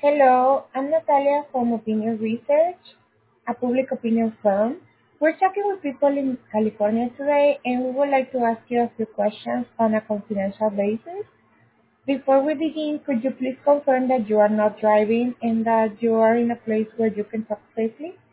Hello, I'm Natalia from Opinion Research, a public opinion firm. We're talking with people in California today, and we would like to ask you a few questions on a confidential basis. Before we begin, could you please confirm that you are not driving and that you are in a place where you can talk safely?